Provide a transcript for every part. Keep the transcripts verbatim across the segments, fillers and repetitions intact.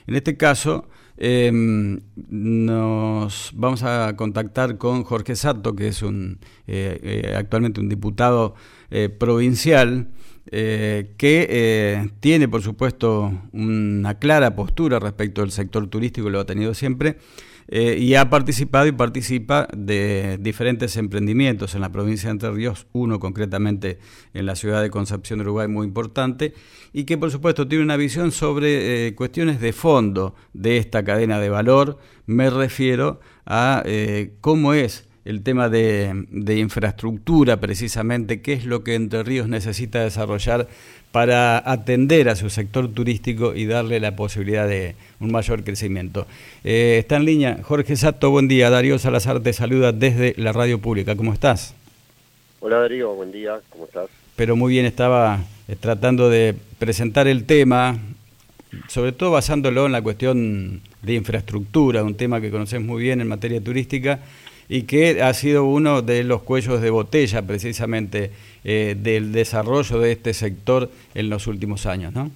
En este caso, eh, nos vamos a contactar con Jorge Sato, que es un eh, eh, actualmente un diputado eh, provincial, eh, que eh, tiene, por supuesto, una clara postura respecto al sector turístico, lo ha tenido siempre, eh, y ha participado y participa de diferentes emprendimientos en la provincia de Entre Ríos, uno concretamente en la ciudad de Concepción, Uruguay, muy importante, y que por supuesto tiene una visión sobre eh, cuestiones de fondo de esta cadena de valor. Me refiero a eh, cómo es el tema de, de infraestructura, precisamente, qué es lo que Entre Ríos necesita desarrollar para atender a su sector turístico y darle la posibilidad de un mayor crecimiento. Eh, está en línea Jorge Sato, buen día. Darío Salazar te saluda desde la radio pública. ¿Cómo estás? Hola Darío, buen día, ¿cómo estás? Pero muy bien, estaba eh, tratando de presentar el tema, sobre todo basándolo en la cuestión de infraestructura, un tema que conoces muy bien en materia turística y que ha sido uno de los cuellos de botella precisamente eh, del desarrollo de este sector en los últimos años, ¿no?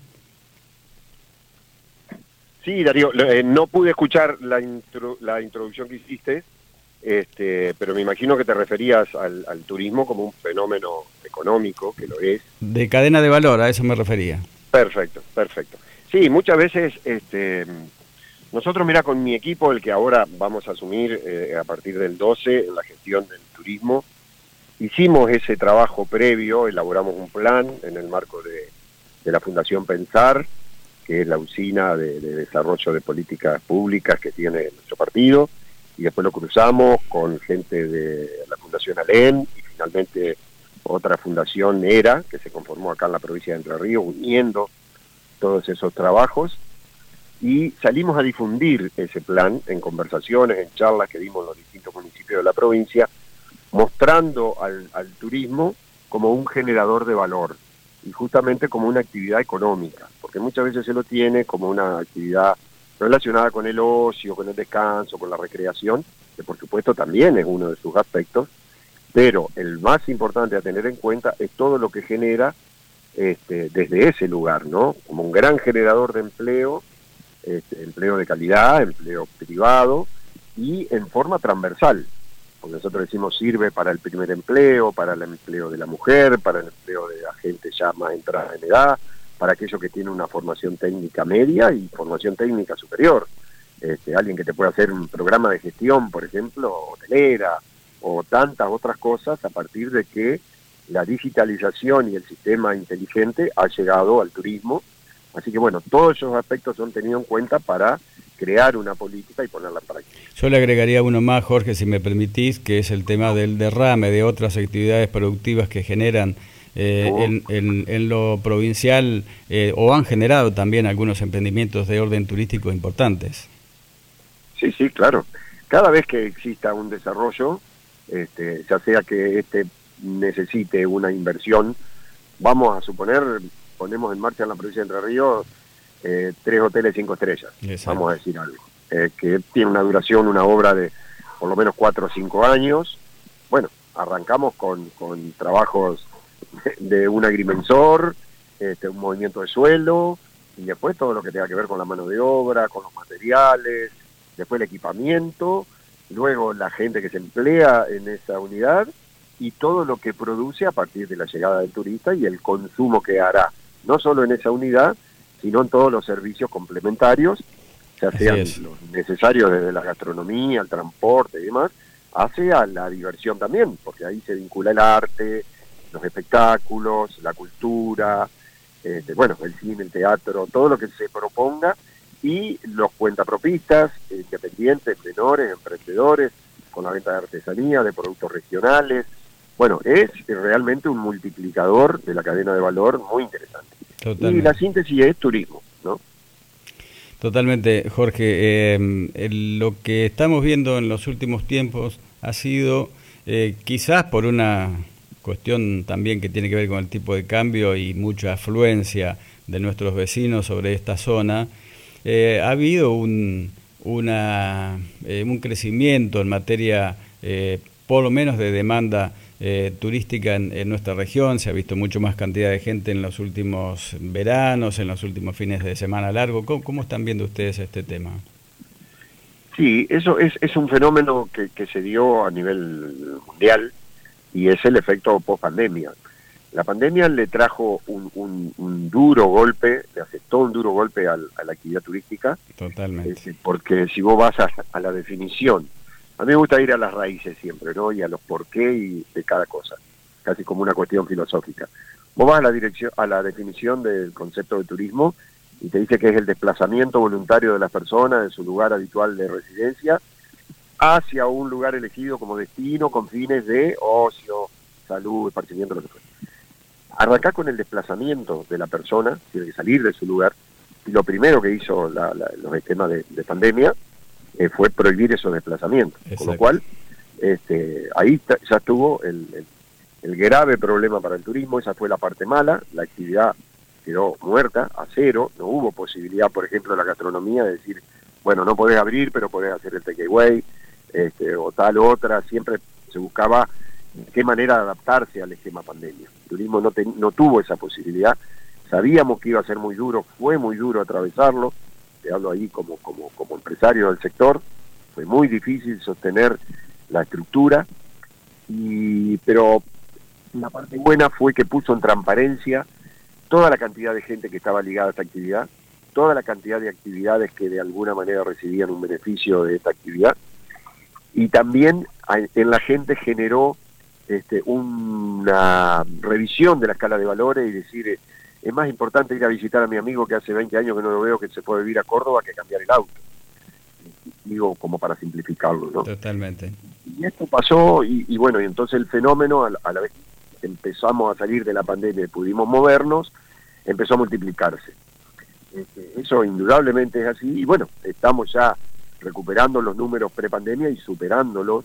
Sí, Darío, eh, no pude escuchar la, intro, la introducción que hiciste, este, pero me imagino que te referías al, al turismo como un fenómeno económico, que lo es. De cadena de valor, a eso me refería. Perfecto, perfecto. Sí, muchas veces este, nosotros, mira, con mi equipo, el que ahora vamos a asumir eh, a partir del doce en la gestión del turismo, hicimos ese trabajo previo, elaboramos un plan en el marco de, de la Fundación Pensar, que es la usina de, de desarrollo de políticas públicas que tiene nuestro partido, y después lo cruzamos con gente de la Fundación Alén y finalmente otra fundación ERA, que se conformó acá en la provincia de Entre Ríos, uniendo todos esos trabajos, y salimos a difundir ese plan en conversaciones, en charlas que dimos en los distintos municipios de la provincia, mostrando al, al turismo como un generador de valor y justamente como una actividad económica, porque muchas veces se lo tiene como una actividad relacionada con el ocio, con el descanso, con la recreación, que por supuesto también es uno de sus aspectos, pero el más importante a tener en cuenta es todo lo que genera este, desde ese lugar, ¿no? Como un gran generador de empleo, este, empleo de calidad, empleo privado y en forma transversal, porque nosotros decimos sirve para el primer empleo, para el empleo de la mujer, para el empleo de la gente ya más entrada en edad, para aquellos que tienen una formación técnica media y formación técnica superior. Este, alguien que te pueda hacer un programa de gestión, por ejemplo, hotelera, o tantas otras cosas a partir de que la digitalización y el sistema inteligente ha llegado al turismo. Así que bueno, todos esos aspectos son tenidos en cuenta para crear una política y ponerla en práctica. Yo le agregaría uno más, Jorge, si me permitís, que es el tema del derrame de otras actividades productivas que generan eh, oh. en, en, en lo provincial eh, o han generado también algunos emprendimientos de orden turístico importantes. Sí, sí, claro. Cada vez que exista un desarrollo, este, ya sea que este necesite una inversión, vamos a suponer, ponemos en marcha en la provincia de Entre Ríos eh, tres hoteles cinco estrellas, exacto, vamos a decir algo, eh, que tiene una duración, una obra de por lo menos cuatro o cinco años. Bueno, arrancamos con, con trabajos de, de un agrimensor, este, un movimiento de suelo, y después todo lo que tenga que ver con la mano de obra, con los materiales, después el equipamiento, luego la gente que se emplea en esa unidad y todo lo que produce a partir de la llegada del turista y el consumo que hará, no solo en esa unidad, sino en todos los servicios complementarios, ya sean los necesarios desde la gastronomía, el transporte y demás, hacia la diversión también, porque ahí se vincula el arte, los espectáculos, la cultura, este, bueno, el cine, el teatro, todo lo que se proponga, y los cuentapropistas, independientes, menores, emprendedores, con la venta de artesanía, de productos regionales. Bueno, es realmente un multiplicador de la cadena de valor muy interesante. Totalmente. Y la síntesis es turismo, ¿no? Totalmente, Jorge. Eh, el, lo que estamos viendo en los últimos tiempos ha sido, eh, quizás por una cuestión también que tiene que ver con el tipo de cambio y mucha afluencia de nuestros vecinos sobre esta zona, eh, ha habido un, una, eh, un crecimiento en materia, eh, por lo menos de demanda eh, turística en, en nuestra región. Se ha visto mucho más cantidad de gente en los últimos veranos, en los últimos fines de semana largo. ¿Cómo, cómo están viendo ustedes este tema? Sí, eso es, es un fenómeno que, que se dio a nivel mundial y es el efecto post-pandemia. La pandemia le trajo un, un, un duro golpe, le afectó un duro golpe al, a la actividad turística. Totalmente. Eh, porque si vos vas a, a la definición, a mí me gusta ir a las raíces siempre, ¿no? Y a los por qué y de cada cosa, casi como una cuestión filosófica. Vos vas a la, dirección, a la definición del concepto de turismo y te dice que es el desplazamiento voluntario de las personas de su lugar habitual de residencia hacia un lugar elegido como destino con fines de ocio, salud, esparcimiento, lo que fuera. Arrancá con el desplazamiento de la persona, tiene que salir de su lugar, y lo primero que hizo la, la, los esquemas de, de pandemia eh, fue prohibir esos desplazamientos. Exacto. Con lo cual, este, ahí ya estuvo el, el, el grave problema para el turismo. Esa fue la parte mala, la actividad quedó muerta, a cero, no hubo posibilidad, por ejemplo, de la gastronomía de decir, bueno, no podés abrir, pero podés hacer el takeaway, este, o tal o otra, siempre se buscaba qué manera de adaptarse al esquema pandemia. El turismo no, ten, no tuvo esa posibilidad, sabíamos que iba a ser muy duro, fue muy duro atravesarlo, te hablo ahí como, como, como empresario del sector, fue muy difícil sostener la estructura, y, pero la parte buena fue que puso en transparencia toda la cantidad de gente que estaba ligada a esta actividad, toda la cantidad de actividades que de alguna manera recibían un beneficio de esta actividad, y también en la gente generó este, una revisión de la escala de valores y decir, eh, es más importante ir a visitar a mi amigo que hace veinte años que no lo veo, que se puede vivir a Córdoba, que cambiar el auto. Digo, como para simplificarlo, ¿no? Totalmente. Y esto pasó, y, y bueno, y entonces el fenómeno, a la, a la vez empezamos a salir de la pandemia y pudimos movernos, empezó a multiplicarse. Este, eso indudablemente es así, y bueno, estamos ya recuperando los números prepandemia y superándolos.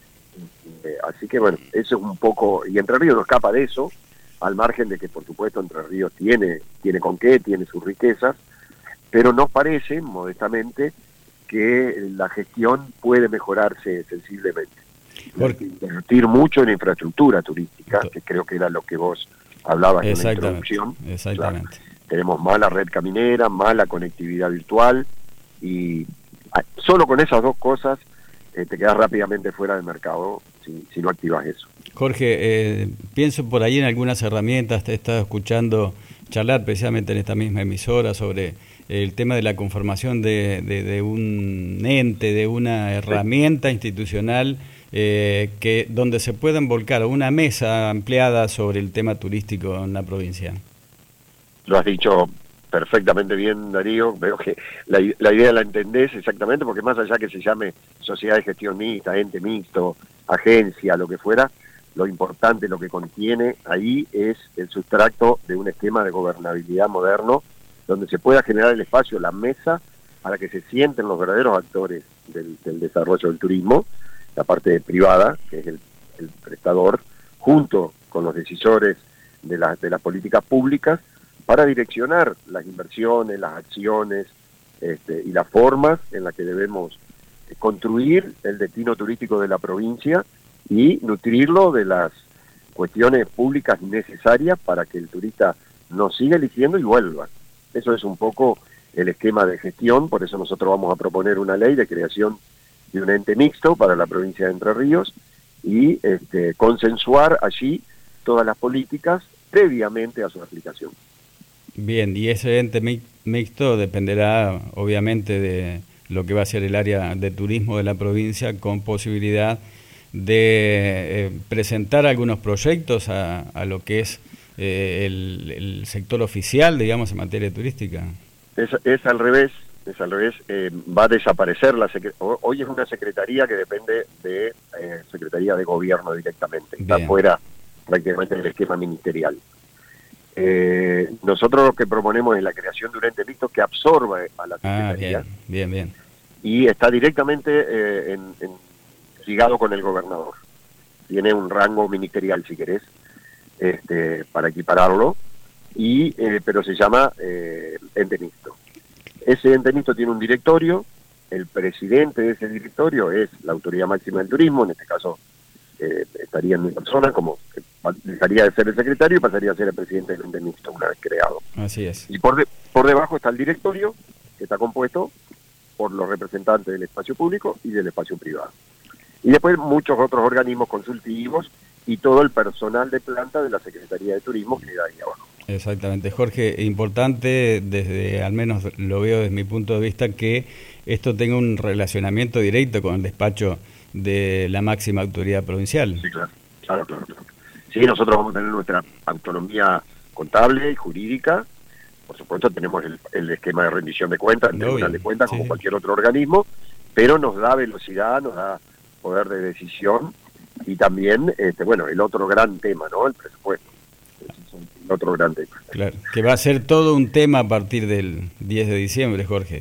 Eh, así que bueno, eso es un poco, y Entre Ríos no escapa de eso, al margen de que por supuesto Entre Ríos tiene, tiene con qué, tiene sus riquezas, pero nos parece, modestamente, que la gestión puede mejorarse sensiblemente. Porque invertir mucho en infraestructura turística, que creo que era lo que vos hablabas en la introducción. Exactamente. Claro, tenemos mala red caminera, mala conectividad virtual, y solo con esas dos cosas eh, te quedas rápidamente fuera del mercado si, si no activas eso. Jorge, eh, pienso por ahí en algunas herramientas, te he estado escuchando charlar precisamente en esta misma emisora sobre el tema de la conformación de, de, de un ente, de una herramienta institucional eh, que donde se puedan volcar una mesa ampliada sobre el tema turístico en la provincia. Lo has dicho perfectamente bien, Darío. Veo que la, la idea la entendés exactamente, porque más allá que se llame sociedad de gestión mixta, ente mixto, agencia, lo que fuera, lo importante, lo que contiene ahí es el sustracto de un esquema de gobernabilidad moderno, donde se pueda generar el espacio, la mesa, para que se sienten los verdaderos actores del, del desarrollo del turismo, la parte privada, que es el, el prestador, junto con los decisores de, la, de las políticas públicas, para direccionar las inversiones, las acciones este, y las formas en las que debemos construir el destino turístico de la provincia y nutrirlo de las cuestiones públicas necesarias para que el turista nos siga eligiendo y vuelva. Eso es un poco el esquema de gestión, por eso nosotros vamos a proponer una ley de creación de un ente mixto para la provincia de Entre Ríos y este, consensuar allí todas las políticas previamente a su aplicación. Bien, y ese ente mixto dependerá obviamente de lo que va a ser el área de turismo de la provincia, con posibilidad de eh, presentar algunos proyectos a, a lo que es eh, el, el sector oficial, digamos, en materia turística. Es, es al revés, es al revés, eh, va a desaparecer la secretaría. Hoy es una secretaría que depende de eh, Secretaría de Gobierno directamente, está fuera prácticamente del esquema ministerial. Eh, nosotros lo que proponemos es la creación de un ente mixto que absorba a la secretaría. Ah, bien, bien, bien. Y está directamente eh, en, en, ligado con el gobernador. Tiene un rango ministerial, si querés, este, para equipararlo, y eh, pero se llama eh, ente mixto. Ese ente mixto tiene un directorio, el presidente de ese directorio es la autoridad máxima del turismo, en este caso eh, estaría en mi persona, como que dejaría de ser el secretario y pasaría a ser el presidente del ente mixto una vez creado. Así es. Y por, de, por debajo está el directorio, que está compuesto por los representantes del espacio público y del espacio privado. Y después muchos otros organismos consultivos y todo el personal de planta de la Secretaría de Turismo que queda ahí abajo. Exactamente, Jorge, importante, desde al menos lo veo desde mi punto de vista, que esto tenga un relacionamiento directo con el despacho de la máxima autoridad provincial. Sí, claro, claro, claro, claro. Sí, nosotros vamos a tener nuestra autonomía contable y jurídica. Por supuesto tenemos el, el esquema de rendición de cuentas, el tribunal de cuentas, como sí, cualquier otro organismo, pero nos da velocidad, nos da poder de decisión y también, este, bueno, el otro gran tema, ¿no? El presupuesto. El otro gran tema. Claro, que va a ser todo un tema a partir del diez de diciembre, Jorge.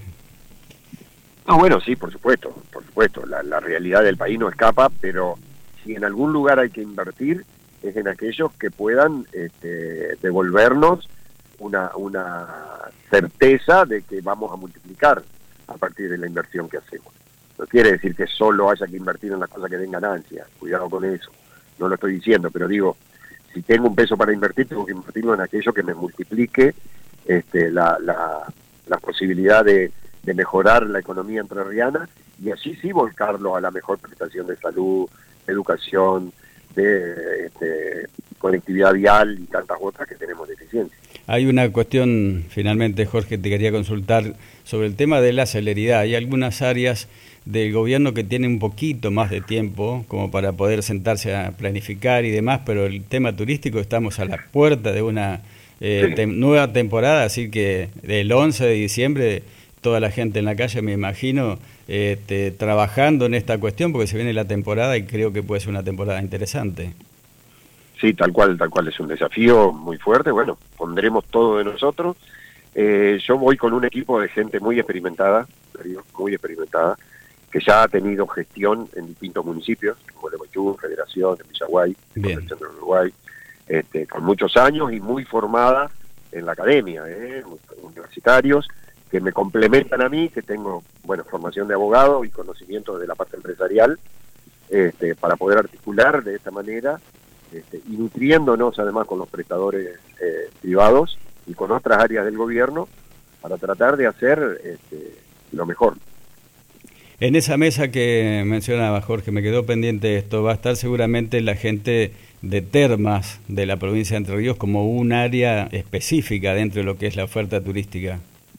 No, bueno, sí, por supuesto, por supuesto. La, la realidad del país no escapa, pero si en algún lugar hay que invertir, es en aquellos que puedan este, devolvernos una, una certeza de que vamos a multiplicar a partir de la inversión que hacemos. No quiere decir que solo haya que invertir en las cosas que den ganancias, cuidado con eso, no lo estoy diciendo, pero digo, si tengo un peso para invertir, tengo que invertirlo en aquello que me multiplique este, la, la, la posibilidad de, de mejorar la economía entrerriana y así sí volcarlo a la mejor prestación de salud, educación, de este, conectividad vial y tantas otras que tenemos deficiencia. Hay una cuestión, finalmente, Jorge, te quería consultar sobre el tema de la celeridad. Hay algunas áreas del gobierno que tienen un poquito más de tiempo como para poder sentarse a planificar y demás, pero el tema turístico estamos a la puerta de una eh, sí. te nueva temporada, así que el once de diciembre toda la gente en la calle, me imagino, este, trabajando en esta cuestión, porque se viene la temporada y creo que puede ser una temporada interesante. Sí, tal cual, tal cual, es un desafío muy fuerte. Bueno, pondremos todo de nosotros. Eh, yo voy con un equipo de gente muy experimentada, muy experimentada, que ya ha tenido gestión en distintos municipios, como Lemoyú, Federación, en Villaguay, en el centro de Uruguay, este, con muchos años y muy formada en la academia, ¿eh? Universitarios, que me complementan a mí, que tengo, bueno, formación de abogado y conocimiento de la parte empresarial, este, para poder articular de esta manera, este, y nutriéndonos además con los prestadores eh, privados y con otras áreas del gobierno, para tratar de hacer este, lo mejor. En esa mesa que mencionaba Jorge, me quedó pendiente esto, va a estar seguramente la gente de termas de la provincia de Entre Ríos como un área específica dentro de lo que es la oferta turística.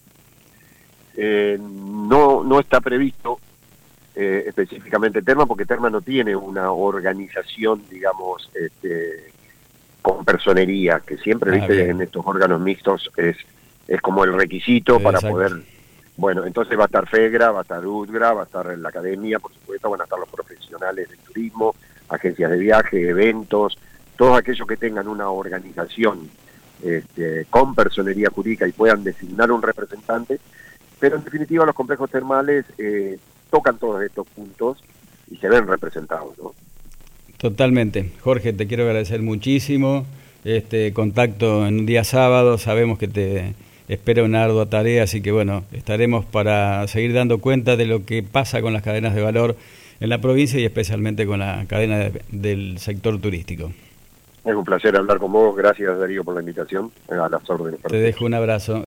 Eh, no, no está previsto eh, específicamente Terma, porque Terma no tiene una organización, digamos, este, con personería, que siempre, ah, viste, en estos órganos mixtos es, es como el requisito. Exacto. Para poder... Bueno, entonces va a estar FEGRA, va a estar UDGRA, va a estar la academia, por supuesto, van a estar los profesionales del turismo, agencias de viaje, eventos, todos aquellos que tengan una organización este, con personería jurídica y puedan designar un representante, pero en definitiva los complejos termales eh, tocan todos estos puntos y se ven representados, ¿no? Totalmente. Jorge, te quiero agradecer muchísimo este contacto en un día sábado, sabemos que te espera una ardua tarea, así que bueno, estaremos para seguir dando cuenta de lo que pasa con las cadenas de valor en la provincia y especialmente con la cadena de, del sector turístico. Es un placer hablar con vos, gracias Darío por la invitación, a las órdenes. Te dejo un abrazo.